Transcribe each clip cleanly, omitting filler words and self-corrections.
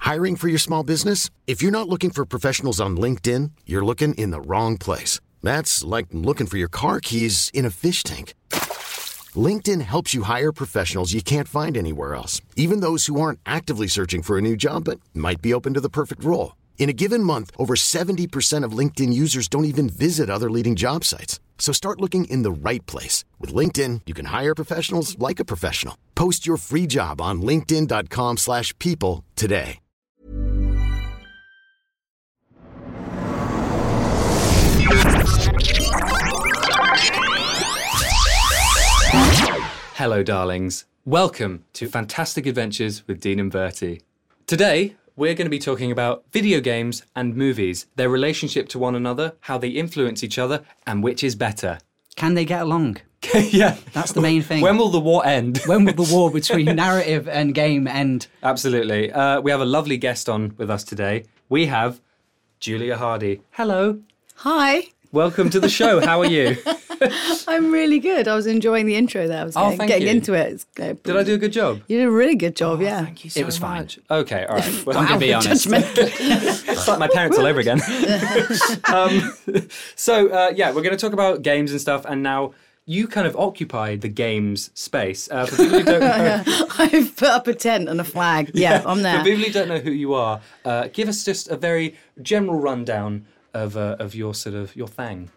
Hiring for your small business? If you're not looking for professionals on LinkedIn, you're looking in the wrong place. That's like looking for your car keys in a fish tank. LinkedIn helps you hire professionals you can't find anywhere else, even those who aren't actively searching for a new job but might be open to the perfect role. In a given month, over 70% of LinkedIn users don't even visit other leading job sites. So start looking in the right place. With LinkedIn, you can hire professionals like a professional. Post your free job on linkedin.com/people today. Hello, darlings. Welcome to Fantastic Adventures with Dean and Bertie. Today, we're going to be talking about video games and movies, their relationship to one another, how they influence each other, and which is better. Can they get along? Yeah. That's the main thing. When will the war end? When will the war between narrative and game end? Absolutely. We have a lovely guest on with us today. We have Julia Hardy. Hello. Hi. Welcome to the show. How are you? I'm really good. I was enjoying the intro there. I was getting into it. Did I do a good job? You did a really good job, yeah. Thank you so much. It was fine. Okay, all right. Well, I'm going to be honest. it's like my parents all over again. We're going to talk about games and stuff, and now you kind of occupy the games space. For people who don't know, I've put up a tent and a flag. Yeah, I'm there. For people who don't know who you are, give us just a very general rundown of your your thing.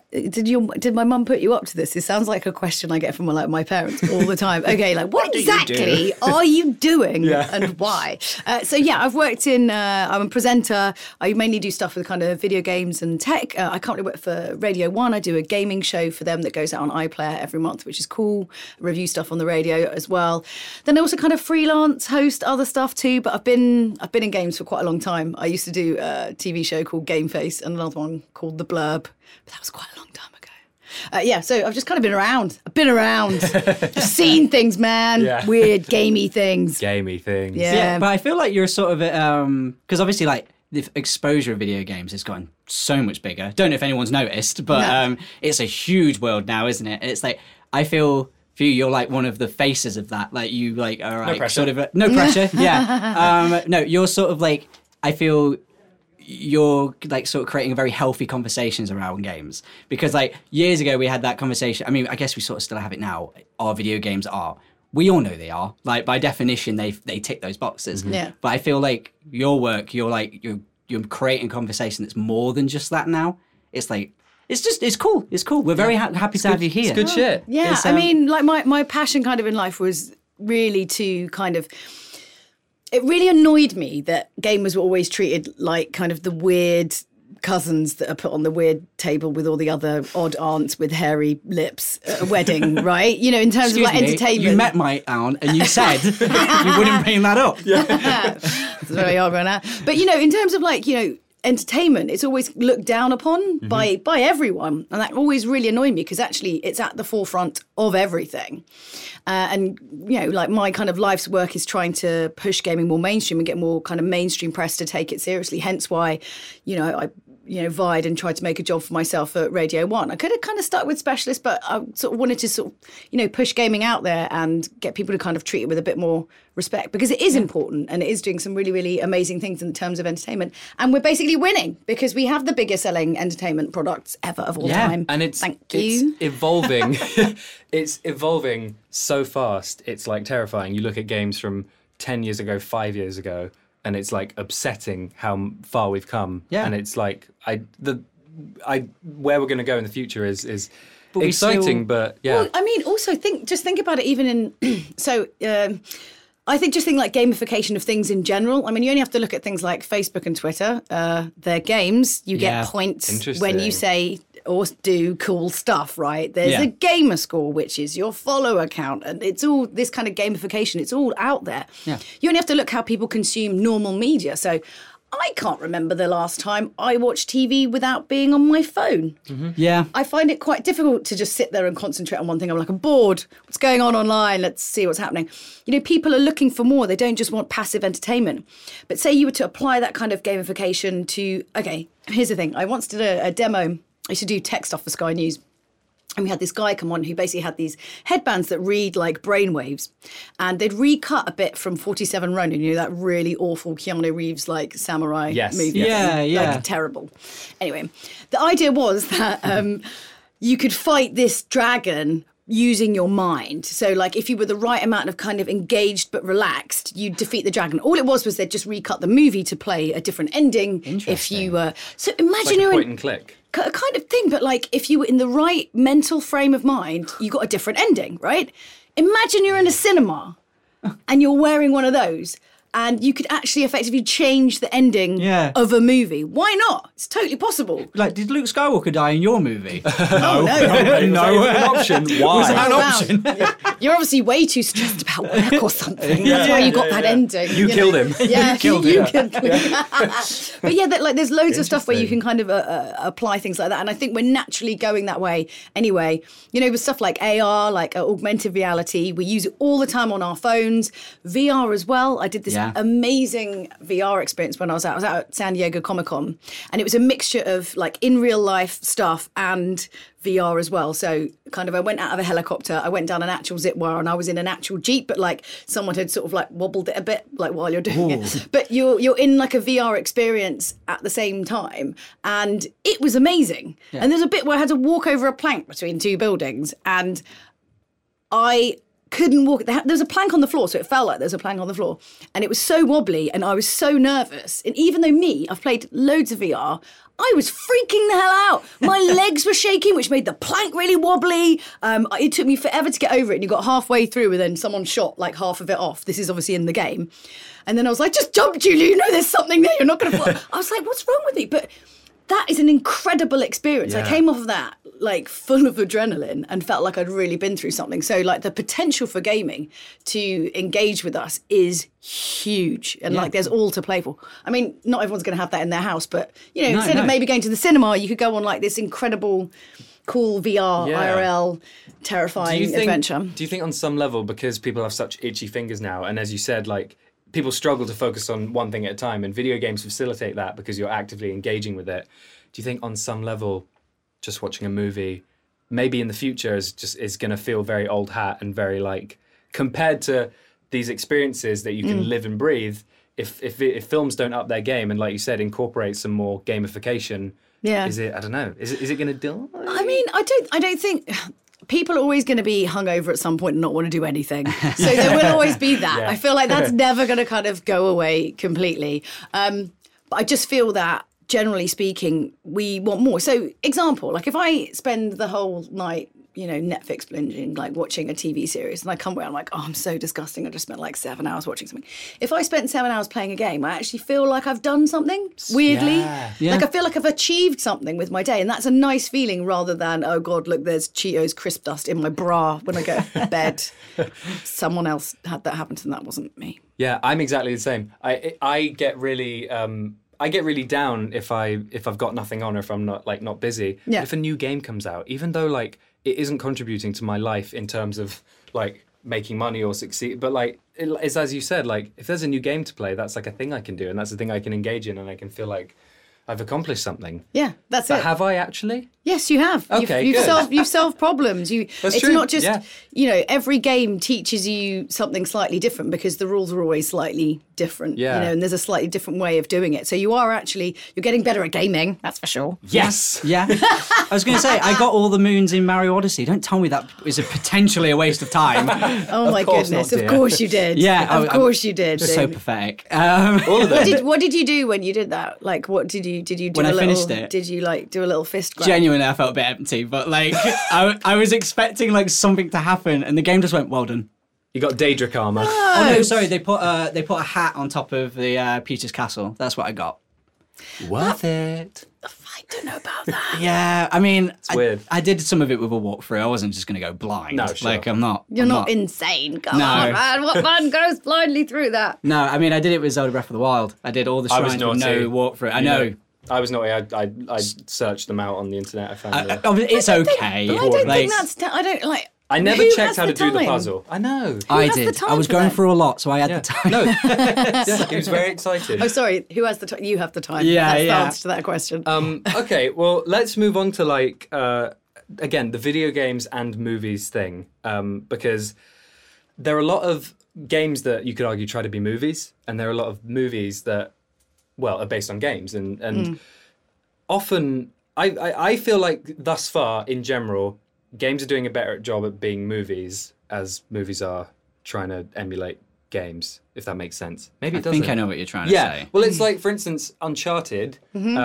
Did my mum put you up to this? It sounds like a question I get from my parents all the time. Okay, like what exactly are you doing and why? I've worked in. I'm a presenter. I mainly do stuff with kind of video games and tech. I currently work for Radio 1. I do a gaming show for them that goes out on iPlayer every month, which is cool. I review stuff on the radio as well. Then I also kind of freelance, host other stuff too. But I've been in games for quite a long time. I used to do a TV show called Game Face and another one called The Blurb. But that was quite a long time ago. So I've just kind of been around. I've been around. Just seen things, man. Yeah. Weird, gamey things. Gamey things. Yeah. But I feel like you're sort of, because obviously like the exposure of video games has gotten so much bigger. Don't know if anyone's noticed, but it's a huge world now, isn't it? It's like, I feel for you, you're like one of the faces of that. Like you like are like sort of, no pressure. Yeah. No, you're sort of like, I feel you're like sort of creating very healthy conversations around games, because like years ago we had that conversation. I mean, I guess we sort of still have it now. Are video games art? We all know they are. Like by definition, they tick those boxes. Mm-hmm. Yeah. But I feel like your work, you're creating conversation that's more than just that now. It's like it's cool. It's cool. We're very happy to have you here. It's good shit. Yeah. I mean, like my passion kind of in life was really to kind of. It really annoyed me that gamers were always treated like kind of the weird cousins that are put on the weird table with all the other odd aunts with hairy lips at a wedding, right? You know, in terms of like entertainment. You met my aunt and you said you wouldn't bring that up. Yeah. That's very hard right now. But, you know, in terms of like, you know, entertainment, it's always looked down upon by everyone. And that always really annoyed me because actually it's at the forefront of everything. And, you know, like my kind of life's work is trying to push gaming more mainstream and get more kind of mainstream press to take it seriously. Hence why, you know, I vied and tried to make a job for myself at Radio 1. I could have kind of stuck with Specialist, but I sort of wanted to sort of, you know, push gaming out there and get people to kind of treat it with a bit more respect, because it is important and it is doing some really, really amazing things in terms of entertainment. And we're basically winning because we have the biggest selling entertainment products ever of all time. And it's evolving. It's evolving so fast. It's like terrifying. You look at games from 10 years ago, 5 years ago, and it's like upsetting how far we've come. Yeah. And it's like where we're going to go in the future is exciting, but yeah. Well, I mean, also think about it even in I think like gamification of things in general. I mean, you only have to look at things like Facebook and Twitter. They're games. You get points when you say or do cool stuff, right? There's a gamer score, which is your follower count. And it's all this kind of gamification. It's all out there. Yeah. You only have to look how people consume normal media. So I can't remember the last time I watched TV without being on my phone. Mm-hmm. Yeah. I find it quite difficult to just sit there and concentrate on one thing. I'm like, I'm bored. What's going on online? Let's see what's happening. You know, people are looking for more. They don't just want passive entertainment. But say you were to apply that kind of gamification to, okay, here's the thing. I once did a demo. I used to do tech stuff for Sky News. And we had this guy come on who basically had these headbands that read like brainwaves. And they'd recut a bit from 47 Ronin, you know, that really awful Keanu Reeves like samurai movie. Yeah. Like, terrible. Anyway, the idea was that you could fight this dragon using your mind. So like if you were the right amount of kind of engaged but relaxed, you'd defeat the dragon. All it was they'd just recut the movie to play a different ending. If you were... So imagine Like you're a point in... and click. kind of thing, but like if you were in the right mental frame of mind, you got a different ending, right? Imagine you're in a cinema and you're wearing one of those and you could actually effectively change the ending of a movie. Why not? It's totally possible. Like, did Luke Skywalker die in your movie? No. No, an option. Why? Was that an option? You're obviously way too stressed about work or something. That's why you got that ending. You killed him. Yeah, You killed you him. killed him. But yeah, like there's loads of stuff where you can kind of apply things like that, and I think we're naturally going that way anyway. You know, with stuff like AR, like augmented reality, we use it all the time on our phones. VR as well. I did this amazing VR experience when I was out at San Diego Comic-Con, and it was a mixture of like in real life stuff and VR as well. So kind of I went out of a helicopter, I went down an actual zip wire, and I was in an actual Jeep, but like someone had sort of like wobbled it a bit like while you're doing it. But you're in like a VR experience at the same time, and it was amazing. And there's a bit where I had to walk over a plank between two buildings, and I couldn't walk. There was a plank on the floor, so it felt like there was a plank on the floor. And it was so wobbly, and I was so nervous. And even though I've played loads of VR, I was freaking the hell out. My legs were shaking, which made the plank really wobbly. It took me forever to get over it, and you got halfway through, and then someone shot like half of it off. This is obviously in the game. And then I was like, just jump, Julie, you know there's something there, you're not going to fall. I was like, what's wrong with me? But that is an incredible experience. I came off of that like full of adrenaline and felt like I'd really been through something. So like the potential for gaming to engage with us is huge, and like there's all to play for. I mean, not everyone's going to have that in their house, but you know, instead of maybe going to the cinema, you could go on like this incredible, cool VR, IRL, terrifying adventure. Do you think on some level, because people have such itchy fingers now, and as you said, like people struggle to focus on one thing at a time, and video games facilitate that because you're actively engaging with it. Do you think on some level, just watching a movie, maybe in the future is going to feel very old hat and very like, compared to these experiences that you can live and breathe, if films don't up their game and, like you said, incorporate some more gamification, is it, I don't know, is it going to do? I mean, I don't think... People are always going to be hungover at some point and not want to do anything. So there will always be that. I feel like that's never going to kind of go away completely. But I just feel that, generally speaking, we want more. So, example, like if I spend the whole night, you know, Netflix binging, like watching a TV series, and I come away, I'm like, oh, I'm so disgusting. I just spent like 7 hours watching something. If I spent 7 hours playing a game, I actually feel like I've done something, weirdly. Like I feel like I've achieved something with my day, and that's a nice feeling rather than, oh God, look, there's Cheetos crisp dust in my bra when I go to bed. Someone else had that happen to them, that wasn't me. Yeah, I'm exactly the same. I get really down if I've got nothing on or if I'm not busy. Yeah. If a new game comes out, even though like it isn't contributing to my life in terms of like making money or succeed, but like it's as you said, like if there's a new game to play, that's like a thing I can do, and that's a thing I can engage in, and I can feel like I've accomplished something. Yeah, that's But it. have I actually? Yes, you have. Okay, you've solved problems. That's it's true. not just Yeah. you know, every game teaches you something slightly different because the rules are always slightly different. Yeah. You know, and there's a slightly different way of doing it. So you're getting better at gaming, that's for sure. Yes. Yeah. I was going to say, I got all the moons in Mario Odyssey. Don't tell me that is potentially a waste of time. Oh my course goodness! not, Of dear. course you did. Yeah, of course you did. So David. pathetic. All of them. What did you do when you did that? Like, what did you do? When a I little, finished it? Did you like do a little fist grab? Genuinely, I felt a bit empty, but like I was expecting like something to happen, and the game just went, well done. You got Daedric armor. Oh no, sorry, they put a hat on top of the Peach's castle. That's what I got. Worth it. I don't know about that. Yeah, I mean, it's weird. I did some of it with a walkthrough. I wasn't just going to go blind. No, sure. Like I'm not. You're I'm not insane. Come No. on, man. What man goes blindly through that? No, I mean, I did it with Zelda Breath of the Wild. I did all the I was shrines with naughty. no walkthrough. I know. I was naughty. I searched them out on the internet. I found them. It's okay. I don't Like, think that's. I don't like. I never who checked has how to do the time? puzzle. I know. I has the did. time I was for going that? through a lot, so I had the time. No. Yeah, he was very excited. Oh, sorry. Who has the time? You have the time. Yeah, That's the yeah. answer to that question. Okay, well, let's move on to like again, the video games and movies thing, because there are a lot of games that you could argue try to be movies, and there are a lot of movies that, well, are based on games, and often I feel like thus far in general, games are doing a better job at being movies as movies are trying to emulate games, if that makes sense. Maybe it doesn't. I think I know what you're trying to say. Well, it's like, for instance, Uncharted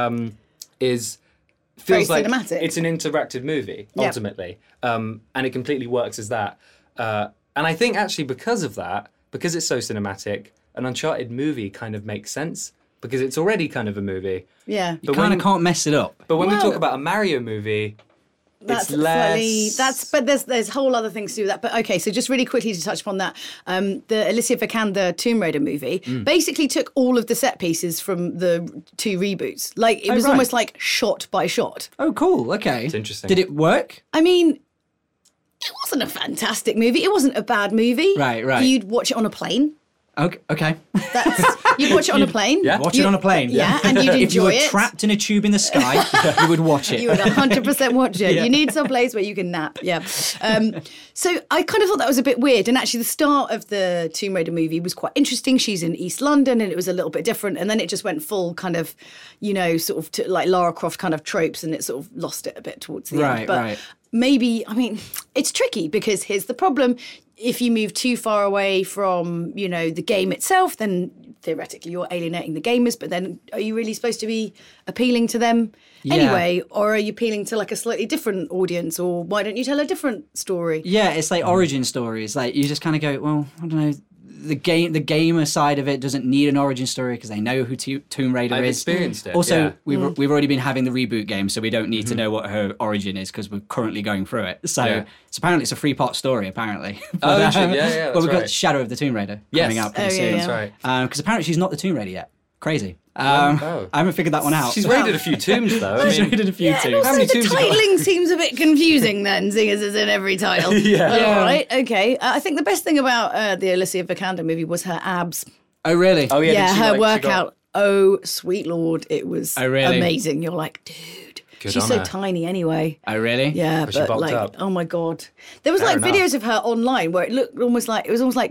feels Very like cinematic. it's an interactive movie, Yeah. ultimately. And it completely works as that. And I think actually because of that, because it's so cinematic, an Uncharted movie kind of makes sense because it's already kind of a movie. Yeah. You kind of can't mess it up. But when we Well- talk about a Mario movie, That's it's less... slightly, but there's whole other things to do with that. But okay, so just really quickly to touch upon that, the Alicia Vikander Tomb Raider movie basically took all of the set pieces from the 2 reboots. Like it was right. almost like shot by shot. Oh, cool. Okay. It's interesting. Did it work? I mean, it wasn't a fantastic movie. It wasn't a bad movie. Right, right. You'd watch it on a plane. Okay. You'd watch it on a plane. Yeah. Watch it on a plane. Yeah, and you'd If you enjoy were it. trapped in a tube in the sky, you would watch it. You would 100% watch it. Yeah. You need some place where you can nap. Yeah. So I kind of thought that was a bit weird. And actually, the start of the Tomb Raider movie was quite interesting. She's in East London, and it was a little bit different. And then it just went full kind of, sort of to like Lara Croft kind of tropes, and it sort of lost it a bit towards the Right, end. But right. maybe, I mean, it's tricky because here's the problem. If you move too far away from, the game itself, then theoretically you're alienating the gamers. But then are you really supposed to be appealing to them anyway? Or are you appealing to like a slightly different audience? Or why don't you tell a different story? Yeah, it's like origin stories. Like you just kind of go, well, I don't know. The gamer side of it doesn't need an origin story because they know who Tomb Raider I've is. experienced it, Also, yeah. we've already been having the reboot game, so we don't need to know what her origin is because we're currently going through it. So, Yeah. so apparently it's a 3-part story. Apparently, Oh, interesting. Yeah, but that's we've got right. Shadow of the Tomb Raider coming Yes. out pretty Oh, yeah, soon. yeah. That's right. Because apparently she's not the Tomb Raider yet. Crazy. Oh. I haven't figured that one out. She's raided a few tombs, though. I She's mean, raided a few Yeah, and too. also many the tombs you got? titling seems a bit confusing then, seeing as it's in every title. Yeah. All right, okay. I think the best thing about the Alicia Vikander movie was her abs. Oh really? Oh, yeah. Yeah, did she, her like, she workout. got- Oh, sweet Lord. It was Oh, really? amazing. You're like, dude. Good She's on so her. tiny anyway. Oh really? Yeah, Was she but bulked like, up? oh my God. There was Fair like enough. videos of her online where it looked almost like,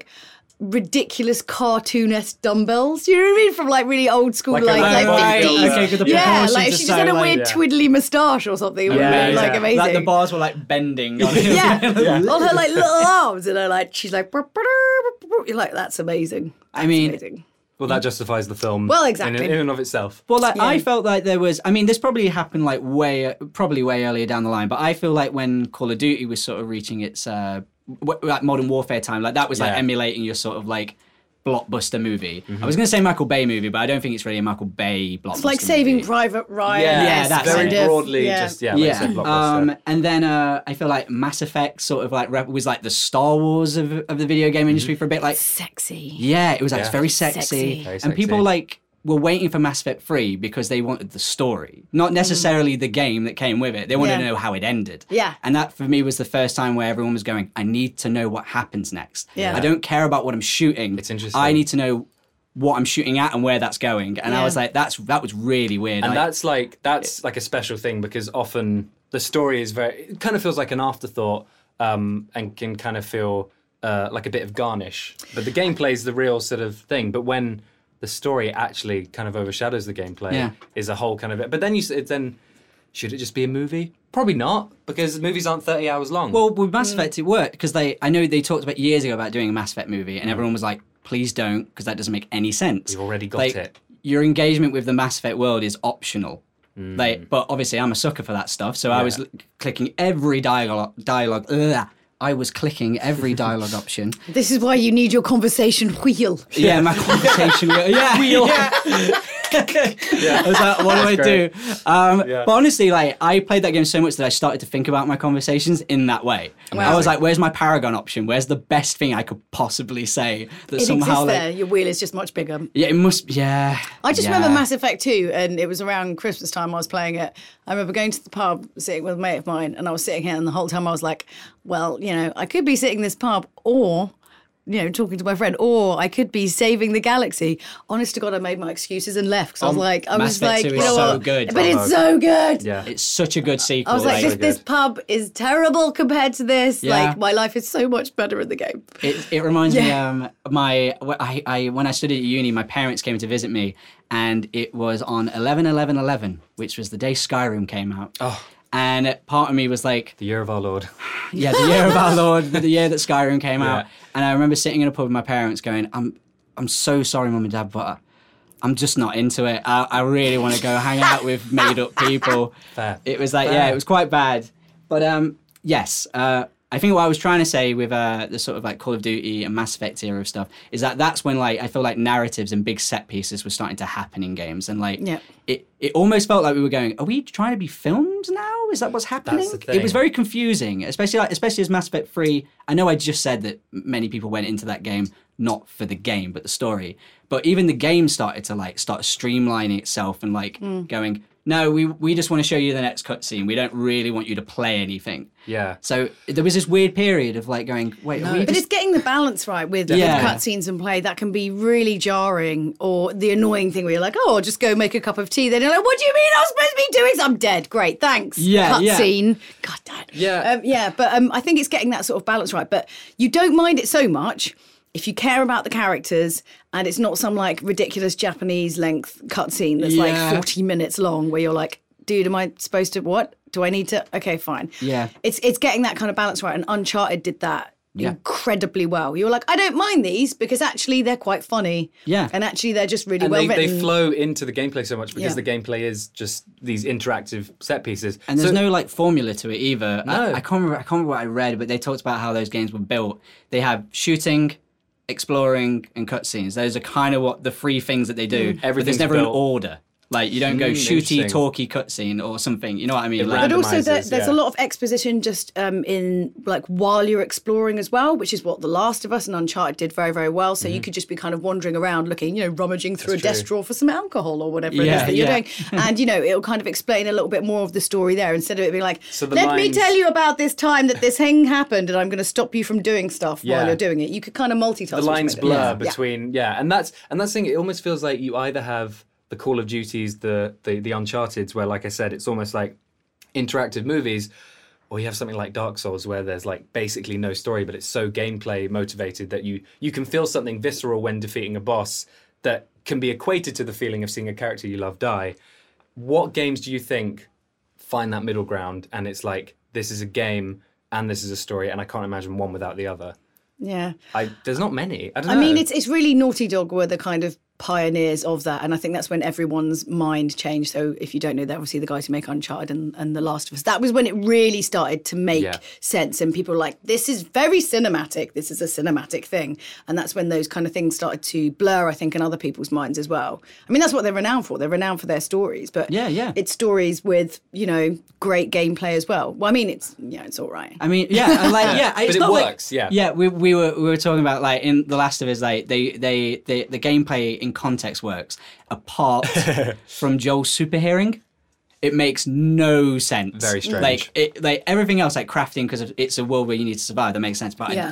ridiculous cartoon-esque dumbbells. You know what I mean? From like really old school, Like a like bodybuilder. 50s. Okay, 'cause the yeah, proportions like are if she so, just had a like- weird Yeah. twiddly moustache or something. It would Yeah, have been like yeah. amazing. Like the bars were like bending. On yeah. On her like little arms, and she's like, you're like, that's amazing. I mean, Amazing. Well, that justifies the film. Well, exactly. In and of itself. Well, like Yeah. I felt like there was. I mean, this probably happened like probably way earlier down the line. But I feel like when Call of Duty was sort of reaching its like Modern Warfare time, like that was like Yeah. emulating your sort of like blockbuster movie. Mm-hmm. I was going to say Michael Bay movie, but I don't think it's really a Michael Bay blockbuster. It's like Saving movie. Private Ryan. Yeah, that's very kind of, broadly yeah. just, like you said, blockbuster. And then I feel like Mass Effect sort of like was like the Star Wars of the video game industry for a bit. Like, Sexy. yeah, it was like Yeah. very sexy. Sexy. Very And people sexy. like were waiting for Mass Effect 3 because they wanted the story, not necessarily the game that came with it. They wanted Yeah. to know how it ended. Yeah. And that for me was the first time where everyone was going, I need to know what happens next. Yeah. I don't care about what I'm shooting. It's interesting. I need to know what I'm shooting at and where that's going. And I Yeah. was like, that was really weird. And Like, that's like a special thing because often the story is it kind of feels like an afterthought and can kind of feel like a bit of garnish. But the gameplay is the real sort of thing. But when the story actually kind of overshadows the gameplay, Yeah. is a whole kind of. But then then should it just be a movie? Probably not because movies aren't 30 hours long. Well, with Mass Effect, it worked because I know they talked about years ago about doing a Mass Effect movie, and everyone was like, "Please don't," because that doesn't make any sense. You've already got Like, it. Your engagement with the Mass Effect world is optional. But obviously, I'm a sucker for that stuff, so I was clicking every dialogue. I was clicking every dialogue option. This is why you need your conversation wheel. Yeah, my conversation wheel. Yeah, wheel. I was like, what do I do? But honestly, like, I played that game so much that I started to think about my conversations in that way. Wow. I was like, where's my Paragon option? Where's the best thing I could possibly say that It somehow, exists like, there. Your wheel is just much bigger. yeah, it must, yeah. I just yeah. remember Mass Effect 2, and it was around Christmas time I was playing it. I remember going to the pub, sitting with a mate of mine, and I was sitting here, and the whole time I was like, well, I could be sitting in this pub, or talking to my friend, or I could be saving the galaxy. Honest to God, I made my excuses and left because I was like, Mass Effect 2 is so good. But it's so good. Yeah. It's such a good sequel. I was like, this pub is terrible compared to this. Yeah. Like, my life is so much better in the game. It reminds me, when I studied at uni, my parents came to visit me, and it was on 11/11/11, which was the day Skyrim came out. Oh. And part of me was like, The year of our Lord. yeah, the year of our Lord, the year that Skyrim came out. Yeah. And I remember sitting in a pub with my parents going, I'm so sorry, Mum and Dad, but I'm just not into it. I really want to go hang out with made up people. Fair. It was like, yeah, it was quite bad. But yes, I think what I was trying to say with the sort of like Call of Duty and Mass Effect era of stuff is that that's when like I feel like narratives and big set pieces were starting to happen in games, and like it almost felt like we were going, are we trying to be filmed now? Is that what's happening? That's the thing. It was very confusing, especially as Mass Effect 3. I know I just said that many people went into that game not for the game but the story, but even the game started to like start streamlining itself and like going, no, we just want to show you the next cutscene. We don't really want you to play anything. Yeah. So there was this weird period of like going, wait, are we But just... it's getting the balance right with cutscenes and play. That can be really jarring, or the annoying thing where you're like, oh, I'll just go make a cup of tea. Then you're like, what do you mean I'm supposed to be doing? I'm dead. Great, thanks. Yeah, Cutscene. God damn. Yeah. But I think it's getting that sort of balance right. But you don't mind it so much if you care about the characters and it's not some like ridiculous Japanese length cutscene that's like 40 minutes long where you're like, dude, am I supposed to, what? Do I need to? Okay, fine. Yeah. It's getting that kind of balance right. And Uncharted did that incredibly well. You were like, I don't mind these because actually they're quite funny. Yeah. And actually they're just really And well written. they flow into the gameplay so much because the gameplay is just these interactive set pieces. And there's no like formula to it either. No. I can't remember what I read, but they talked about how those games were built. They have shooting, exploring, and cutscenes. Those are kind of what the three things that they do. But Everything's there's never built. an order. Like you don't go shooty, interesting. talky cutscene or something. You know what I mean? But also randomizes, there's a lot of exposition just in like while you're exploring as well, which is what The Last of Us and Uncharted did very, very well. So you could just be kind of wandering around looking, rummaging through a desk drawer for some alcohol or whatever it is that you're doing. And, it'll kind of explain a little bit more of the story there instead of it being like, let me tell you about this time that this thing happened and I'm going to stop you from doing stuff while you're doing it. You could kind of multitask. The lines blur between, and that's the thing, it almost feels like you either have the Call of Duties, the Uncharted's, where, like I said, it's almost like interactive movies, or you have something like Dark Souls, where there's like basically no story, but it's so gameplay motivated that you can feel something visceral when defeating a boss that can be equated to the feeling of seeing a character you love die. What games do you think find that middle ground? And it's like, this is a game and this is a story, and I can't imagine one without the other. Yeah. There's not many. I don't know. I mean, it's really Naughty Dog were the kind of pioneers of that, and I think that's when everyone's mind changed. So if you don't know, they're obviously the guys who make Uncharted and The Last of Us. That was when it really started to make sense, and people were like, this is very cinematic, this is a cinematic thing. And that's when those kind of things started to blur, I think, in other people's minds as well. I mean, that's what they're renowned for. They're renowned for their stories, but it's stories with, great gameplay as well. Well, I mean, it's all right. I mean, and like, but it works. We were talking about like in The Last of Us, like the gameplay in context works. Apart from Joel's super hearing, it makes no sense. Very strange. Like everything else, like crafting, because it's a world where you need to survive. That makes sense. But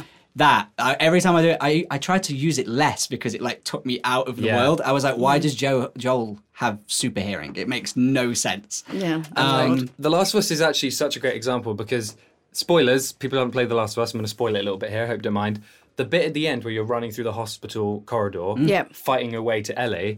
every time I do it, I try to use it less because it like took me out of the world. I was like, why does Joel have super hearing? It makes no sense. Yeah. The Last of Us is actually such a great example because, spoilers, people haven't played The Last of Us, I'm going to spoil it a little bit here, I hope you don't mind. The bit at the end where you're running through the hospital corridor, fighting your way to Ellie,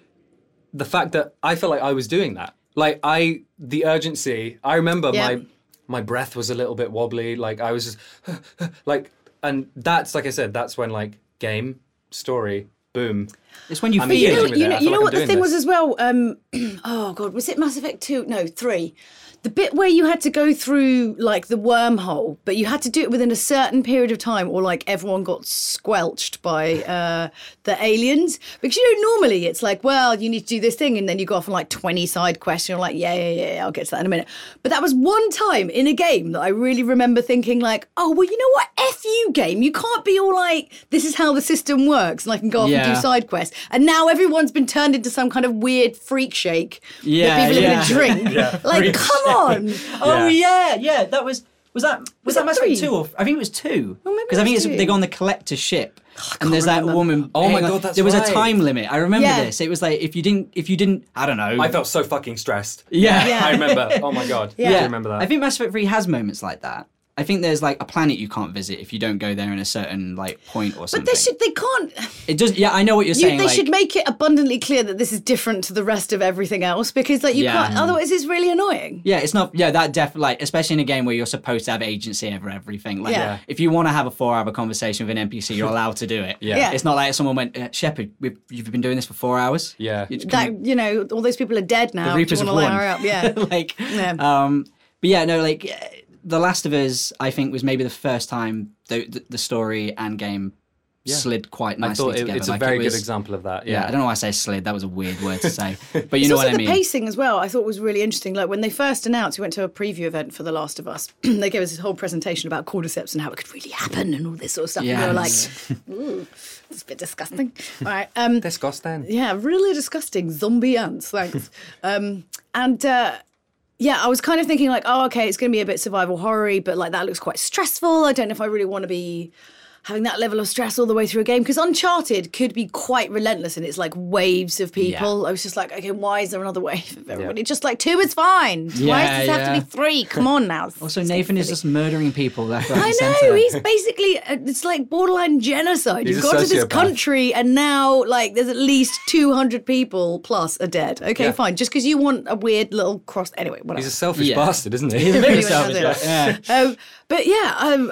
the fact that I felt like I was doing that. Like, the urgency, I remember my breath was a little bit wobbly, like I was just, like, and that's, like I said, that's when, like, game, story, boom. It's when you feel it. You know what the thing was as well? Oh, God, was it Mass Effect 2? No, 3. The bit where you had to go through, like, the wormhole, but you had to do it within a certain period of time or, like, everyone got squelched by the aliens. Because, normally it's like, well, you need to do this thing, and then you go off on, like, 20 side quests, and you're like, yeah, I'll get to that in a minute. But that was one time in a game that I really remember thinking, like, oh, well, you know what? F you, game. You can't be all like, this is how the system works, and I can go off and do side quests. And now everyone's been turned into some kind of weird freak shake that people are going to drink. Like, come on. Oh, yeah. That was... Was that Mass three? Effect 2 or I think it was 2? Oh, maybe Because I it think was it's 2. they go on the collector ship, and there's that remember. woman. Oh my hang on, God, that's there was right. a time limit. I remember Yeah. this. It was like if you didn't, I don't know. I felt so fucking stressed. Yeah. Yeah. I remember. Oh my God. Yeah. I do remember that. I think Mass Effect 3 has moments like that. I think there's like a planet you can't visit if you don't go there in a certain like point or something. But they can't. It does. Yeah, I know what you're saying. They like, should make it abundantly clear that this is different to the rest of everything else, because like you Yeah. can't. Otherwise, it's really annoying. Yeah, it's not. Yeah, that definitely. Like, especially in a game where you're supposed to have agency over everything. Like, Yeah. if you want to have a 4-hour conversation with an NPC, you're allowed to do it. Yeah. It's not like someone went, Shepard, you've been doing this for 4 hours. Yeah. That all those people are dead now. The Do you Reapers want have to line won. her up? Yeah. like, Yeah. but yeah, no, like, The Last of Us, I think, was maybe the first time the story and game slid quite I nicely thought together. it's a Like, very it good was- example of that. Yeah, Yeah. I don't know why I say slid. That was a weird word to say, but you It's know also what I mean. the pacing as well. I thought was really interesting. Like when they first announced, we went to a preview event for The Last of Us. They gave us this whole presentation about cordyceps and how it could really happen and all this sort of stuff. And we were like, Yes. ooh, it's a bit disgusting. All right. Disgusting. Yeah, really disgusting. Zombie ants, thanks. Yeah, I was kind of thinking like, oh, okay, it's going to be a bit survival horror-y, but like that looks quite stressful. I don't know if I really want to be having that level of stress all the way through a game, because Uncharted could be quite relentless and it's like waves of people. Yeah. I was just like, okay, why is there another wave of everybody? Just like 2 is fine. Why Yeah, does this have to yeah. be 3? Come on now. Also, Nathan is just murdering people left, right, I and know, centre. he's basically, it's like borderline genocide. He's You've a gone to this sociopath. country and now, like, there's at least 200 people plus are dead. Okay, Yeah. fine. Just because you want a weird little cross. Anyway, whatever. He's a selfish Yeah. bastard, isn't he? He's a really bit was, savage. wasn't Yeah. But yeah,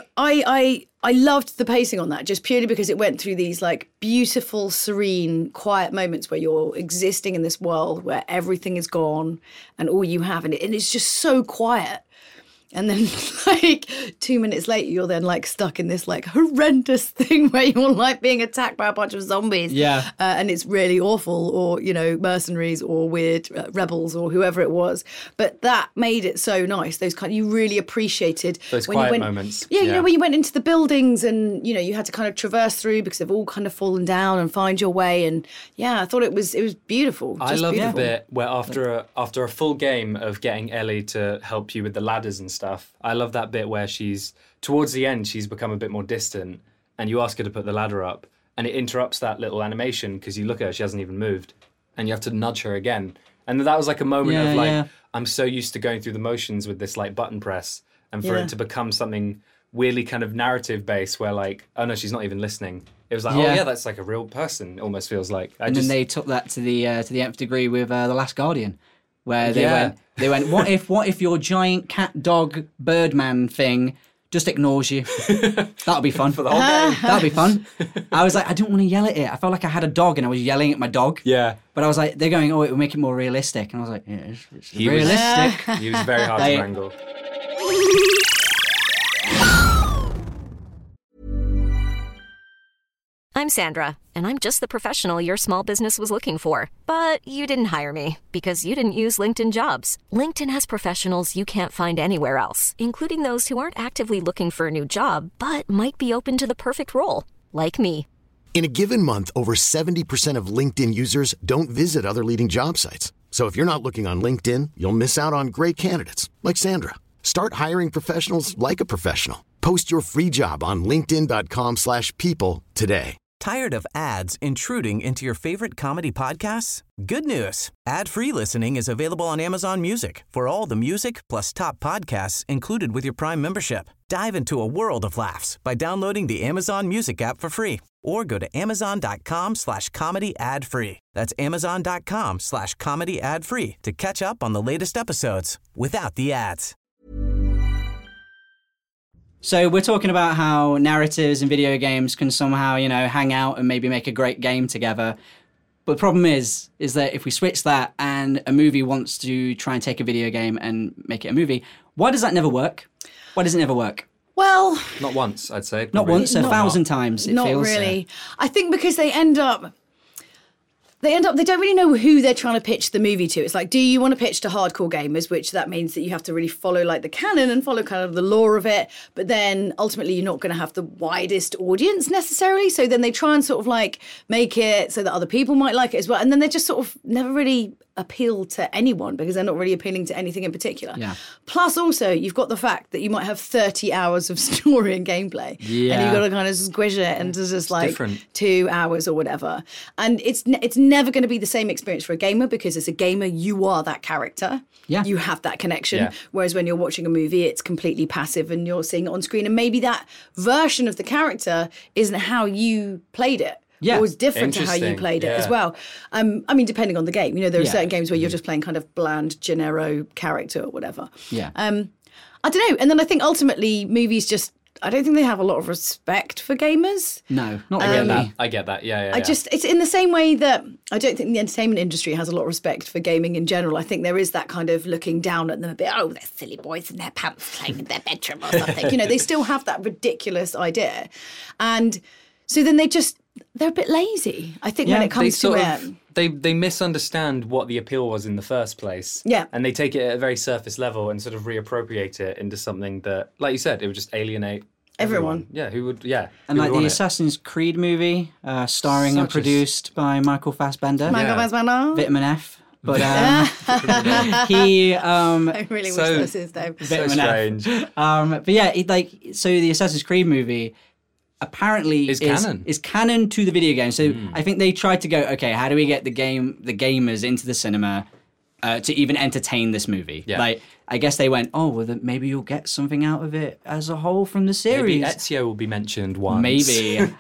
I loved the pacing on that just purely because it went through these like beautiful, serene, quiet moments where you're existing in this world where everything is gone and all you have, and it's just so quiet. And then, like, 2 minutes later, you're then, like, stuck in this, like, horrendous thing where you're, like, being attacked by a bunch of zombies. Yeah. And it's really awful, or, you know, mercenaries or weird rebels or whoever it was. But that made it so nice. Those kind you really appreciated. Those when you quiet went, moments. Yeah, you Yeah. know, when you went into the buildings and, you know, you had to kind of traverse through because they've all kind of fallen down and find your way. And, yeah, I thought it was beautiful. I Just love the beautiful. bit where after a full game of getting Ellie to help you with the ladders and stuff, I love that bit where she's towards the end she's become a bit more distant and you ask her to put the ladder up and it interrupts that little animation because you look at her, she hasn't even moved, and you have to nudge her again. And that was like a moment Yeah, of like, yeah. I'm so used to going through the motions with this like button press, and for Yeah. it to become something weirdly kind of narrative based where like, oh no, she's not even listening. It was like, Yeah. oh yeah, that's like a real person. It almost feels like. And then they took that to the nth degree with The Last Guardian, where they Yeah. went, what if your giant cat dog birdman thing just ignores you? That'll be fun for the whole game. That'll be fun. I was like, I didn't want to yell at it. I felt like I had a dog and I was yelling at my dog. Yeah. But I was like, they're going, oh, it will make it more realistic, and I was like, yeah, it's He was- realistic. He was very hard They- to wrangle. I'm Sandra, and I'm just the professional your small business was looking for. But you didn't hire me because you didn't use LinkedIn Jobs. LinkedIn has professionals you can't find anywhere else, including those who aren't actively looking for a new job, but might be open to the perfect role, like me. In a given month, over 70% of LinkedIn users don't visit other leading job sites. So if you're not looking on LinkedIn, you'll miss out on great candidates like Sandra. Start hiring professionals like a professional. Post your free job on linkedin.com/people today. Tired of ads intruding into your favorite comedy podcasts? Good news. Ad-free listening is available on Amazon Music for all the music plus top podcasts included with your Prime membership. Dive into a world of laughs by downloading the Amazon Music app for free or go to amazon.com/comedy ad-free. That's amazon.com/comedy ad-free to catch up on the latest episodes without the ads. So we're talking about how narratives in video games can somehow, you know, hang out and maybe make a great game together. But the problem is that if we switch that and a movie wants to try and take a video game and make it a movie, why does that never work? Why does it never work? Well, Not once, I'd say. Not probably. once, a thousand times. It not feels, really. I think because they end up they don't really know who they're trying to pitch the movie to. It's like, do you want to pitch to hardcore gamers, which that means that you have to really follow like the canon and follow kind of the lore of it, but then ultimately you're not going to have the widest audience necessarily. So then they try and sort of like make it so that other people might like it as well. And then they're just sort of never really appeal to anyone because they're not really appealing to anything in particular. Yeah. Plus, also, you've got the fact that you might have 30 hours of story and gameplay. Yeah. And you've got to kind of squish it into just like different. 2 hours or whatever. And it's never going to be the same experience for a gamer because as a gamer, you are that character. Yeah. You have that connection. Yeah. Whereas when you're watching a movie, it's completely passive and you're seeing it on screen. And maybe that version of the character isn't how you played it. Yeah. Or was different to how you Interesting. played it as Yeah. well. I mean, depending on the game. You know, there are Yeah. certain games where you're just playing kind of bland, Gennaro character or whatever. Yeah. I don't know. And then I think ultimately movies just, I don't think they have a lot of respect for gamers. No, not I get really. that. I get that. Yeah. It's in the same way that I don't think the entertainment industry has a lot of respect for gaming in general. I think there is that kind of looking down at them a bit, oh, they're silly boys in their pants playing in their bedroom or something. You know, they still have that ridiculous idea. And so then they're a bit lazy, I think, when it comes to it. They misunderstand what the appeal was in the first place. Yeah. And they take it at a very surface level and sort of reappropriate it into something that, like you said, it would just alienate Everyone. Yeah, who would, yeah. And who like would the want it? Assassin's Creed movie, starring and Such a produced by Michael Fassbender, Michael Yeah. Fassbender. Vitamin F. But he I really So- wish this is though. So Vitamin F. strange. But yeah, so the Assassin's Creed movie apparently Is canon. is canon to the video game. So I think they tried to go, okay, how do we get the gamers into the cinema to even entertain this movie? Yeah. Like, I guess they went, oh, well, then maybe you'll get something out of it as a whole from the series. Maybe Ezio will be mentioned once. Maybe.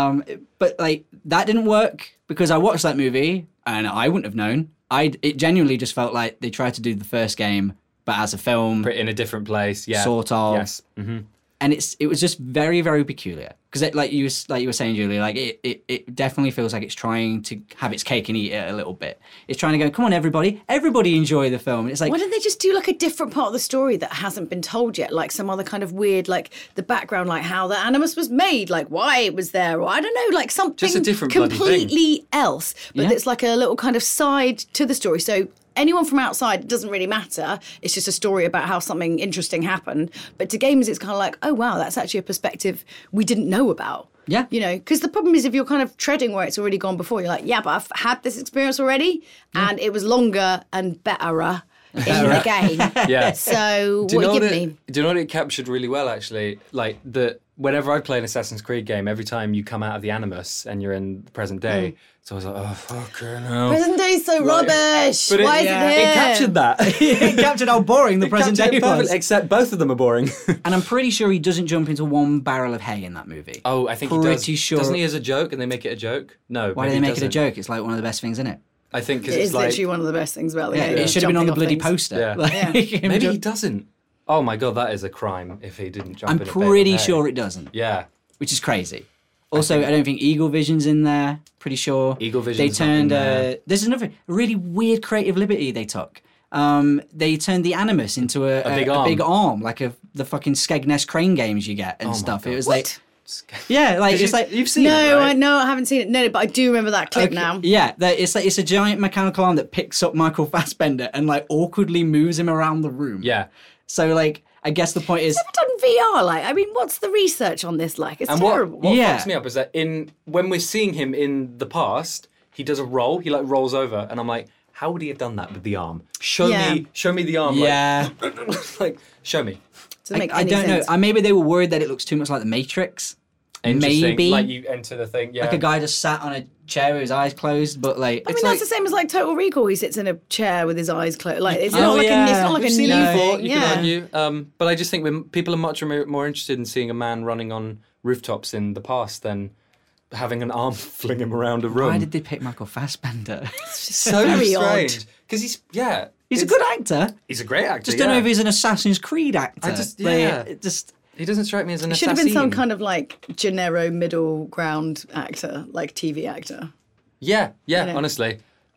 But like that didn't work because I watched that movie and I wouldn't have known. It genuinely just felt like they tried to do the first game, but as a film, In a different place, yeah. Sort of. Yes. Mm-hmm. and it was just very, very peculiar. Because like you were saying, Julie, like it definitely feels like it's trying to have its cake and eat it a little bit. It's trying to go, come on, everybody enjoy the film. And it's like, Why don't they just do like a different part of the story that hasn't been told yet? Like some other kind of weird, like the background, like how the Animus was made, like why it was there, or I don't know, like something Just a different bloody thing. completely else. But Yeah. it's like a little kind of side to the story. So anyone from outside, it doesn't really matter. It's just a story about how something interesting happened. But to gamers, it's kind of like, oh wow, that's actually a perspective we didn't know about. Yeah. You know, because the problem is if you're kind of treading where it's already gone before, you're like, yeah, but I've had this experience already and it was longer and betterer in the game. Yeah. So Do you what know you what give me? Do you know what it captured really well, actually? Like, whenever I play an Assassin's Creed game, every time you come out of the Animus and you're in the present day, it's always like, oh, fucking hell. Present day is so rubbish. But Why is it here? It captured that. it captured how boring the present Captured day it perfectly, was. except both of them are boring. And I'm pretty sure he doesn't jump into one barrel of hay in that movie. Oh, I think he does. Pretty sure. Doesn't he as a joke and they make it a joke? No. Why do maybe they he make it a doesn't. joke? It's like one of the best things in it. I think because It it's is like... literally one of the best things about the Yeah, game. it should have been on the bloody Jumping off poster. Yeah. Like, him Maybe jump- he doesn't. Oh my god, that is a crime if he didn't jump I'm in a bale of pretty hay. sure it doesn't, Yeah. which is crazy. Also, I don't think Eagle Vision's in there. Pretty sure. Eagle They Vision's not in turned. there. There's another really weird creative liberty they took. They turned the Animus into a big arm. like the fucking Skegness crane games you get and my stuff. God. It was What? like, yeah, like it's like You've seen No, it, right? I haven't seen it. No, but I do remember that clip now. Yeah, it's like it's a giant mechanical arm that picks up Michael Fassbender and like awkwardly moves him around the room. Yeah. So like, I guess the point is, I've done VR. Like, I mean, what's the research on this like? It's And terrible. what Yeah. fucks me up is that when we're seeing him in the past, he does a roll. He like rolls over, and I'm like, how would he have done that with the arm? Show Yeah. me the arm. yeah. Like show me. Doesn't make I any don't sense. know. Maybe they were worried that it looks too much like the Matrix. Interesting. Maybe Like you enter the thing. Yeah. like a guy just sat on a chair with his eyes closed, but like I mean, it's that's like the same as like Total Recall. He sits in a chair with his eyes closed. Like, it's Oh, not like yeah. it's not like We've a seen new it before. thing. You Yeah. can argue. But I just think people are much more interested in seeing a man running on rooftops in the past than having an arm fling him around a room. why did they pick Michael Fassbender? so Very odd. strange? Because he's yeah. He's a good actor. He's a great actor. Just don't know if he's an Assassin's Creed actor. I just- Like, yeah. it just He doesn't strike me as an It should have been some assassin. kind of like Gennaro middle ground actor, like TV actor. Yeah, know. honestly.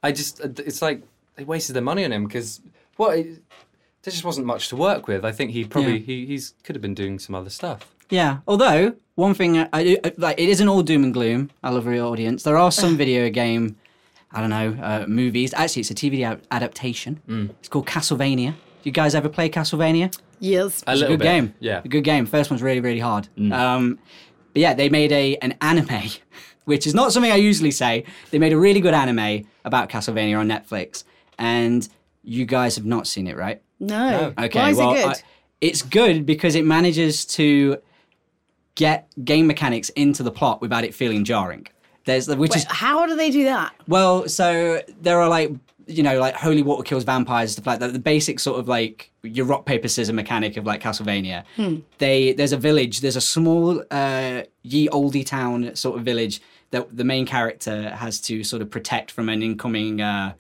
It's like they wasted their money on him because, there just wasn't much to work with. I think he probably, he's could have been doing some other stuff. yeah. Although one thing I do like, it isn't all doom and gloom. I love your audience. There are some video game, I don't know, movies. Actually, it's a TV adaptation. It's called Castlevania. Do you guys ever play Castlevania? Yes. A It's a little good bit. game. Yeah. A good game. First one's really, really hard. But yeah, they made an anime, which is not something I usually say. They made a really good anime about Castlevania on Netflix. and you guys have not seen it, right? No. Okay, Why is well, it good? it's good because it manages to get game mechanics into the plot without it feeling jarring. How do they do that? Well, so there are like holy water kills vampires, stuff like that. The basic sort of like your rock paper scissors mechanic of like Castlevania. There's a village. There's a small ye olde town sort of village that the main character has to sort of protect from an incoming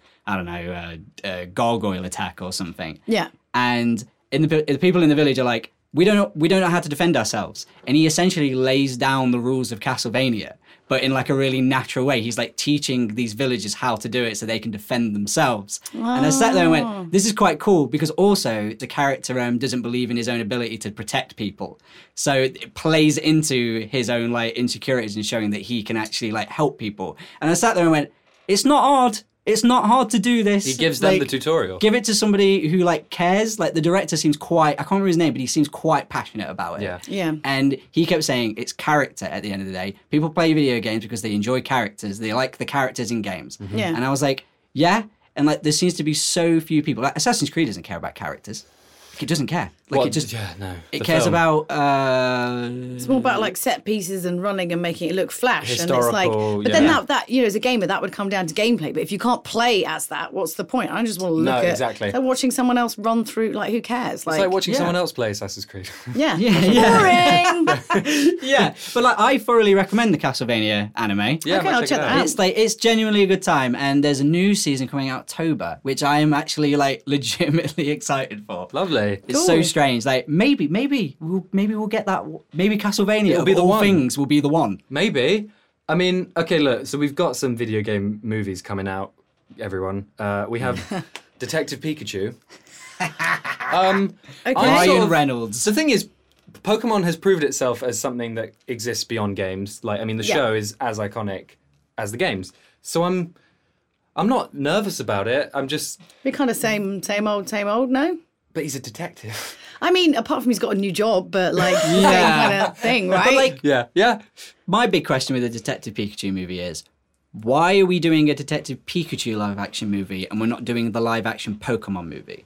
gargoyle attack or something. Yeah. And the people in the village are like, we don't know how to defend ourselves. And he essentially lays down the rules of Castlevania, but in like a really natural way. He's like teaching these villagers how to do it so they can defend themselves. And I sat there and went, this is quite cool, because also the character doesn't believe in his own ability to protect people. So it plays into his own like insecurities and showing that he can actually like help people. And I sat there and went, it's not hard. It's not hard to do this. He gives them the tutorial. Give it to somebody who like cares. Like the director seems quite, I can't remember his name, but he seems quite passionate about it. Yeah. Yeah. And he kept saying it's character at the end of the day. People play video games because they enjoy characters. They like the characters in games. Mm-hmm. Yeah. And I was like, yeah. And like there seems to be so few people. Like Assassin's Creed doesn't care about characters. Like, it doesn't care. Like Well, it just yeah, no. It The cares film. about It's more about like set pieces and running and making it look flash. And it's like, Historical, but then yeah. that as a gamer, that would come down to gameplay. But if you can't play as that, what's the point? I just want to look No, at exactly. Like watching someone else run through. Like, who cares? It's like watching someone else play Assassin's Creed. Yeah. yeah. Boring. Yeah, but like I thoroughly recommend the Castlevania anime. Yeah, Okay, might I'll check check it that out. out. It's genuinely a good time, and there's a new season coming out October, which I am actually like legitimately excited for. Lovely. It's so Cool. strange. Like maybe we'll get that. Maybe Castlevania. It'll be of the all one. things will be the one. Maybe. I mean, okay, look, so we've got some video game movies coming out, everyone. We have Detective Pikachu. Okay. Ryan Reynolds. The thing is, Pokemon has proved itself as something that exists beyond games. Like, I mean, the Yeah. show is as iconic as the games. So I'm not nervous about it. I'm just, We're kind of same old, no? but he's a detective. I mean, apart from he's got a new job, but like same Yeah. kind of thing, right? But like Yeah. my big question with the Detective Pikachu movie is, why are we doing a Detective Pikachu live action movie and we're not doing the live action Pokemon movie?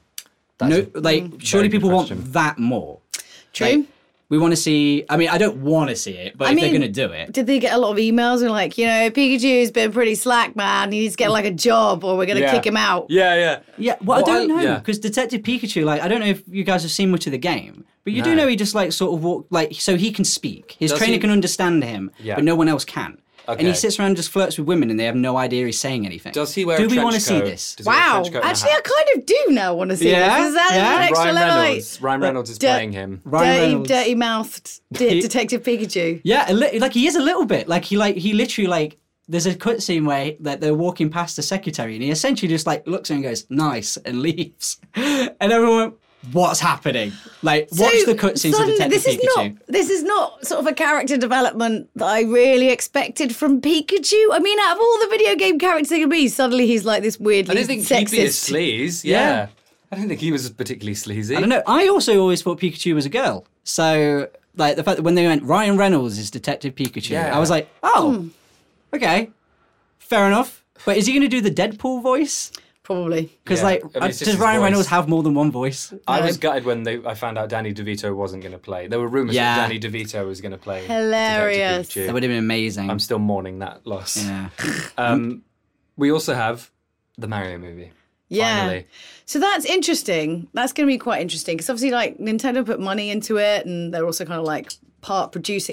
Surely people want question. that more. True. Like, we want to see. I mean, I don't want to see it, but I if they're mean, going to do it, Did they get a lot of emails and like, Pikachu's been pretty slack, man. He needs to get like a job or we're going to kick him out. Yeah. yeah. Well, I don't know, yeah. because Detective Pikachu, like, I don't know if you guys have seen much of the game, but you do No. know he just like sort of walk like so he can speak. His Does trainer he? can understand him, Yeah. but no one else can. And he Okay. sits around and just flirts with women, and they have no idea he's saying anything. Does he wear Do a we trench want to see coat? this? Does he wear a Wow. trench coat and a Actually, I hat? kind of do now want to see Yeah? this. Is that Yeah? an extra Ryan level? Reynolds. Ryan Reynolds is playing him. Ryan Reynolds. Dirty mouthed Detective Pikachu. Yeah, like he is a little bit. Like he literally like. There's a cutscene where like they're walking past the secretary, and he essentially just like looks at her and goes "nice" and leaves, and everyone went, "What's happening?" Like watch the cutscenes of suddenly, Detective Pikachu. This is not sort of a character development that I really expected from Pikachu. I mean, out of all the video game characters there could be, suddenly he's like this weirdly I didn't think he'd be a sexist. sleaze. Yeah. Yeah. I didn't think he was particularly sleazy. I don't know. I also always thought Pikachu was a girl. So like the fact that when they went Ryan Reynolds is Detective Pikachu, Yeah. I was like, oh, okay, fair enough. But is he going to do the Deadpool voice? Probably. Because Yeah. like, I mean, it's just does his Ryan voice. Reynolds have more than one voice? I was gutted when I found out Danny DeVito wasn't going to play. There were rumours Yeah. that Danny DeVito was going to play Hilarious. Detective Pikachu. That would have been amazing. I'm still mourning that loss. Yeah. We also have the Mario movie. Yeah. Finally. So that's interesting. That's going to be quite interesting because obviously, like, Nintendo put money into it, and they're also kind of like part producing.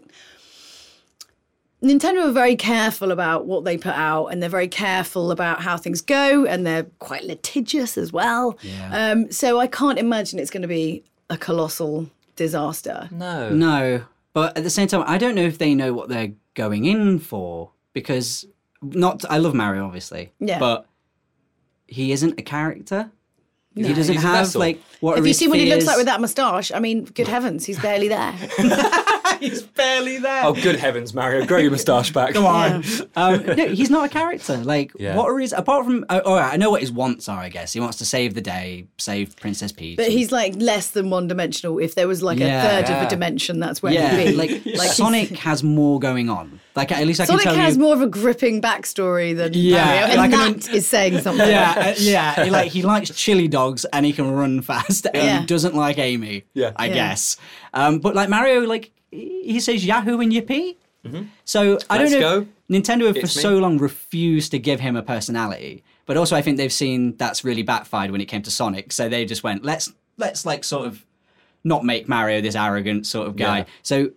Nintendo are very careful about what they put out, and they're very careful about how things go, and they're quite litigious as well. Yeah. So I can't imagine it's going to be a colossal disaster. No. No, but at the same time, I don't know if they know what they're going in for because I love Mario, obviously. Yeah. But he isn't a character. He doesn't he's a have vessel. like what If are you his see what he looks fears. like with that moustache, I mean, good heavens, he's barely there. He's barely there. Oh, good heavens, Mario, grow your moustache back. Come on. No, he's not a character. Like, Yeah. what are his... Apart from... all right, I know what his wants are, I guess. He wants to save the day, save Princess Peach. But he's like less than one-dimensional. If there was like Yeah. a third of Yeah. a dimension, that's where Yeah, he'd be. like Sonic has more going on. Like, at least I Sonic can tell has you... more of a gripping backstory than Yeah, Mario, like and that is saying something. Yeah. He likes chili dogs and he can run fast and Yeah. he doesn't like Amy. Yeah. I Yeah. guess. But like Mario, like he says Yahoo and Yippee. So I don't Let's know. go. Nintendo have for It's me. so long refused to give him a personality, but also I think they've seen that's really backfired when it came to Sonic. So they just went, let's like sort of not make Mario this arrogant sort of guy. Yeah. So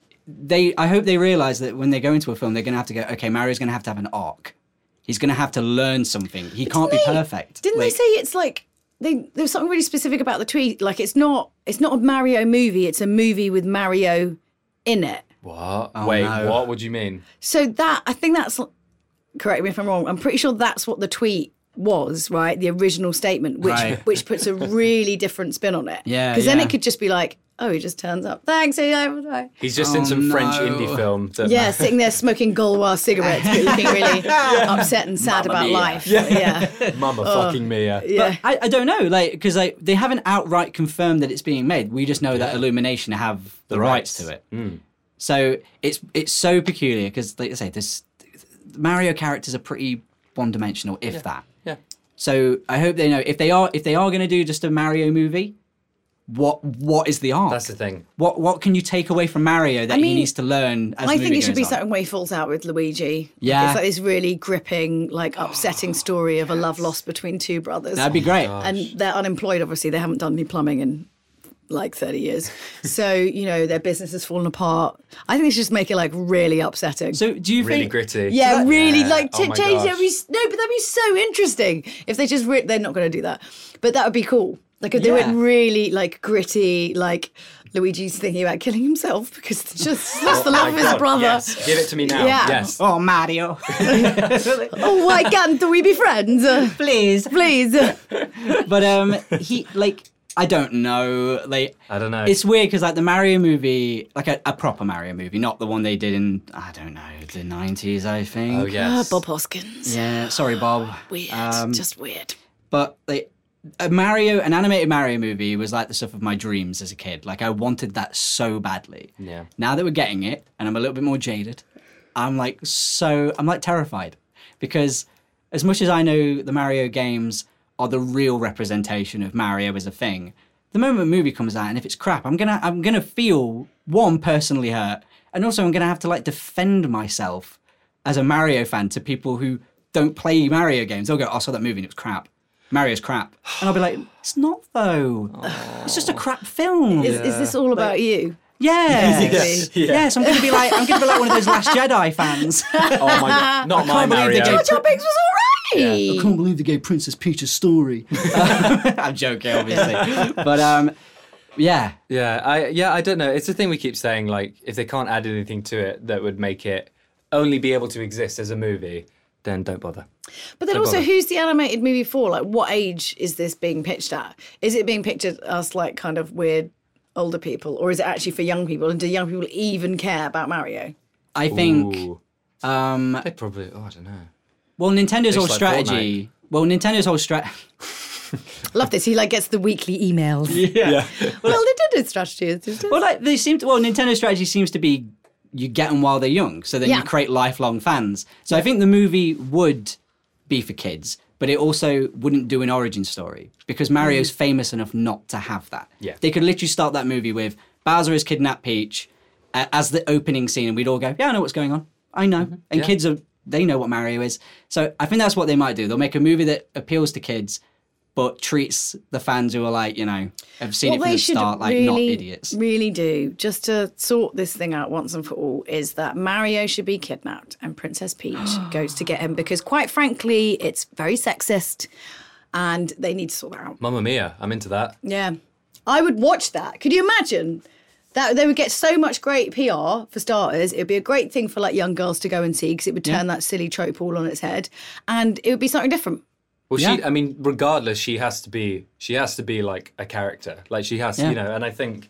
I hope they realise that when they go into a film, they're going to have to go, okay, Mario's going to have an arc. He's going to have to learn something. He can't be perfect. Didn't they say it's like there was something really specific about the tweet? Like it's not a Mario movie. It's a movie with Mario in it. What? Oh, Wait, no. what would you mean? So I think that's, correct me if I'm wrong, I'm pretty sure that's what the tweet was, right? The original statement, which puts a really different spin on it. Yeah, Because then yeah. it could just be like, oh, he just turns up. Thanks. Yeah, He's just in some French indie film. That sitting there smoking Gaulois cigarettes, but looking really upset and sad Mamma about mia. life. Yeah. Mama fucking Mia. Yeah. But I don't know, like, because they haven't outright confirmed that it's being made. We just know that Illumination have the rights to it. So it's so peculiar because, like I say, the Mario characters are pretty one-dimensional, if that. Yeah. So I hope they know if they are going to do just a Mario movie, what is the arc? That's the thing. What can you take away from Mario that he mean, needs to learn as the I movie think it should goes be on? something where he falls out with Luigi. Yeah. It's like this really gripping, like upsetting story of a love lost between two brothers. That'd be great. And they're unemployed, obviously. They haven't done any plumbing in like 30 years. So, their business has fallen apart. I think they should just make it like really upsetting. So do you Really think... gritty. Yeah, really, Yeah. like Oh my change it. gosh. No, but that'd be so interesting if they just. They're not going to do that, but that would be cool. Like if they went really like gritty, like Luigi's thinking about killing himself because it's just lost the love of his brother. Yes. Give it to me now. Yeah. Yes. Oh, Mario. Oh, why can't we be friends? Please. Please. But he like I don't know. Like I don't know. It's weird because like the Mario movie, like a proper Mario movie, not the one they did in I don't know the 90s, I think. Oh yes. Bob Hoskins. Yeah. Sorry, Bob. Weird. Just weird. But like an animated Mario movie was like the stuff of my dreams as a kid. Like I wanted that so badly. Yeah. Now that we're getting it, and I'm a little bit more jaded, I'm like terrified because as much as I know the Mario games are the real representation of Mario as a thing, the moment a movie comes out and if it's crap, I'm gonna feel personally hurt, and also I'm gonna have to like defend myself as a Mario fan to people who don't play Mario games. They'll go, "I saw that movie and it was crap. Mario's crap," and I'll be like, "It's not though. It's just a crap film." Is this all about you? Yeah. Basically. Yeah. Yes, I'm gonna be like one of those Last Jedi fans. Oh my god. Not my can't believe they Mario. gave- Jar Binks was all right. Can't believe they gave Princess Peach a story. I'm joking, obviously, but yeah. Yeah, I don't know. It's the thing we keep saying, like, if they can't add anything to it that would make it only be able to exist as a movie, then don't bother. But then Don't also, bother. who's the animated movie for? Like, what age is this being pitched at? Is it being pitched at us, like, kind of weird older people? Or is it actually for young people? And do young people even care about Mario? I think. Ooh. They probably. Oh, I don't know. Well, Nintendo's Looks whole like strategy. Nintendo's whole strategy. Love this. He, like, gets the weekly emails. Yeah. Well, Nintendo's strategy is just... Well, like Nintendo's strategy seems to be you get them while they're young, so then Yeah. you create lifelong fans. So I think the movie would be for kids, but it also wouldn't do an origin story because Mario's famous enough not to have that. Yeah. They could literally start that movie with Bowser has kidnapped Peach as the opening scene, and we'd all go, "Yeah, I know what's going on. I know." And Yeah. kids they know what Mario is. So I think that's what they might do. They'll make a movie that appeals to kids, but treats the fans who are like, have seen it from the start, like not idiots. really do, just to sort this thing out once and for all, is that Mario should be kidnapped and Princess Peach goes to get him because, quite frankly, it's very sexist and they need to sort that out. Mamma Mia, I'm into that. Yeah. I would watch that. Could you imagine? That they would get so much great PR for starters. It would be a great thing for like young girls to go and see because it would turn that silly trope all on its head, and it would be something different. Well, Yeah. regardless, she has to be like a character. Like she has, Yeah. and I think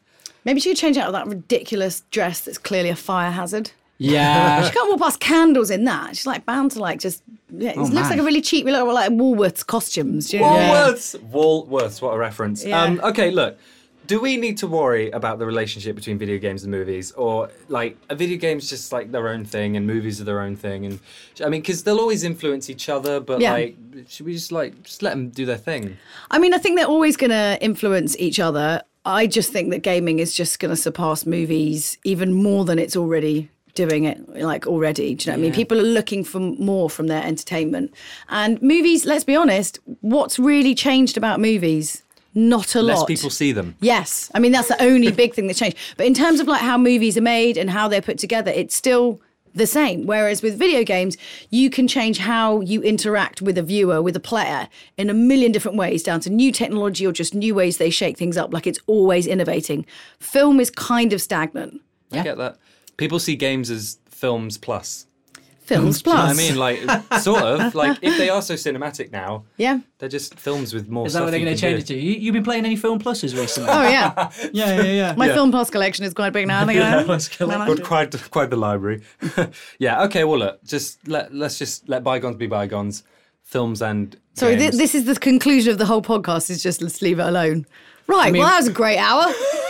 Maybe she could change out of that ridiculous dress that's clearly a fire hazard. Yeah. She can't walk past candles in that. She's like bound to like just. Yeah, it looks man. like a really cheap. We look like Woolworths costumes. Do you know what I mean? Woolworths, what a reference. Yeah. Okay, look. Do we need to worry about the relationship between video games and movies? Or, like, are video games just, like, their own thing and movies are their own thing? And I mean, because they'll always influence each other, but, Yeah. like, should we just let them do their thing? I mean, I think they're always going to influence each other. I just think that gaming is just going to surpass movies even more than it's already doing it, like, already. Do you know what I mean? People are looking for more from their entertainment. And movies, let's be honest, what's really changed about movies? Not a lot. Less people see them. Yes. I mean, that's the only big thing that's changed. But in terms of like how movies are made and how they're put together, it's still the same. Whereas with video games, you can change how you interact with a viewer, with a player in a million different ways, down to new technology or just new ways they shake things up. Like it's always innovating. Film is kind of stagnant. I get that. People see games as films plus. Films Do you know plus. what I mean? Like, sort of. Like, if they are so cinematic now, Yeah. they're just films with more Is that stuff what they're you going to can change do. it to? You've been playing any Film Pluses recently? Oh, yeah. Yeah. My Film Plus collection is quite big now. I think Got quite the library. Yeah, okay, well, look, let's just let bygones be bygones. Films and Sorry, games. this is the conclusion of the whole podcast, is just let's leave it alone. Right, mean- well, that was a great hour.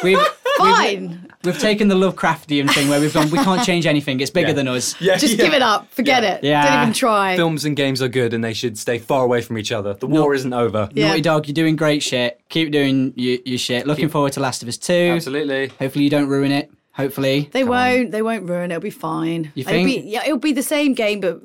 Fine. We've taken the Lovecraftian thing where we've gone, we can't change anything. It's bigger Yeah. than us. Yeah, Just give it up. Forget it. Yeah. Don't even try. Films and games are good and they should stay far away from each other. The war isn't over. Yeah. Naughty Dog, you're doing great shit. Keep doing your shit. Looking forward to Last of Us 2. Absolutely. Hopefully you don't ruin it. Hopefully. They won't. They won't ruin it. It'll be fine. You think? It'll be the same game, but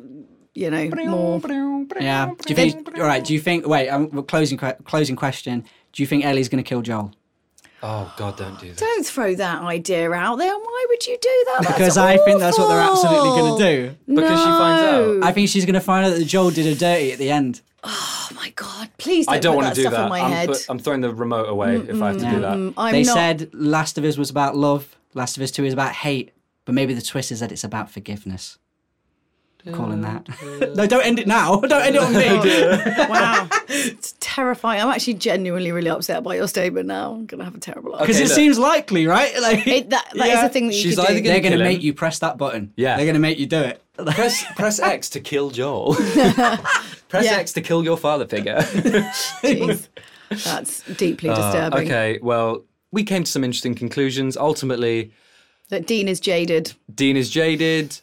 more. Yeah. Do you think? All right. Do you think? Wait. Closing question. Do you think Ellie's going to kill Joel? Oh, God, don't do that. Don't throw that idea out there. Why would you do that? That's Because I think that's what they're absolutely awful. going to do. Because she finds out. I think she's going to find out that Joel did her dirty at the end. Oh my God! Please don't I don't put want that to do stuff that. in my head. I'm throwing the remote away if I have to do that. I'm They not. said Last of Us was about love. Last of Us 2 is about hate. But maybe the twist is that it's about forgiveness. Calling that. No, don't end it now. Don't end it on me. Wow, it's terrifying. I'm actually genuinely really upset by your statement now. I'm gonna have a terrible life. Because Okay, it look. seems likely, right? Like, That is a thing that you She's could either do. gonna they're going to kill him. make you press that button. Yeah. They're going to make you do it. Press X to kill Joel. Press Yeah. X to kill your father figure. Jeez. That's deeply disturbing. Okay, well, we came to some interesting conclusions. Ultimately, That Dean is jaded. Dean is jaded.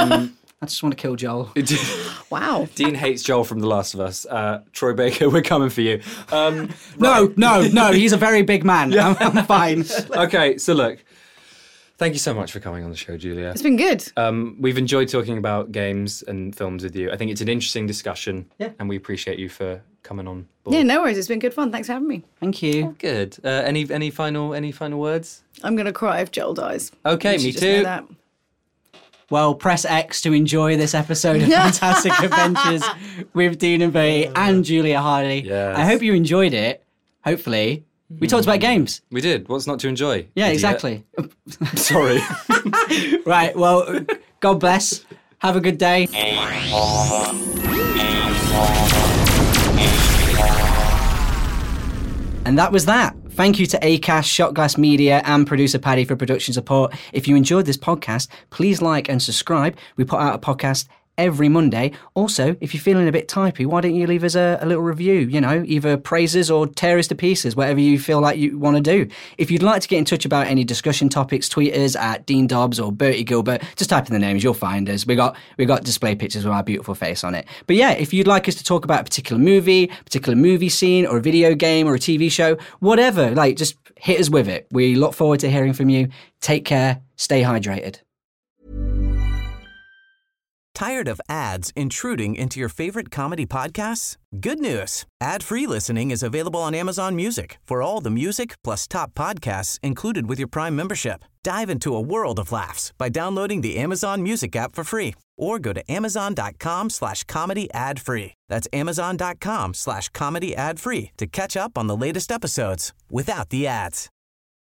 I just want to kill Joel. Wow. Dean hates Joel from The Last of Us. Troy Baker, we're coming for you. No. He's a very big man. I'm fine. Okay, so look. Thank you so much for coming on the show, Julia. It's been good. We've enjoyed talking about games and films with you. I think it's an interesting discussion, and we appreciate you for coming on board. Yeah, no worries. It's been good fun. Thanks for having me. Thank you. Good. Any final words? I'm going to cry if Joel dies. Okay, You should me just know too. that. Well, press X to enjoy this episode of Fantastic Adventures with Dean and Bertie and Julia Hardy. Yes. I hope you enjoyed it. Hopefully. We talked about games. We did. What's not to enjoy? Yeah, idiot? exactly. Sorry. Right, well, God bless. Have a good day. And that was that. Thank you to Acast, Shotglass Media, and producer Paddy for production support. If you enjoyed this podcast, please like and subscribe. We put out a podcast every Monday. Also, if you're feeling a bit typey, why don't you leave us a little review? You know, either praises or tear us to pieces, whatever you feel like you want to do. If you'd like to get in touch about any discussion topics, tweet us at Dean Dobbs or Bertie Gilbert. Just type in the names, you'll find us. We got display pictures with our beautiful face on it. But yeah, if you'd like us to talk about a particular movie scene, or a video game or a TV show, whatever, like just hit us with it. We look forward to hearing from you. Take care. Stay hydrated. Tired of ads intruding into your favorite comedy podcasts? Good news. Ad-free listening is available on Amazon Music for all the music plus top podcasts included with your Prime membership. Dive into a world of laughs by downloading the Amazon Music app for free or go to amazon.com/comedy ad-free. That's amazon.com/comedy ad-free to catch up on the latest episodes without the ads.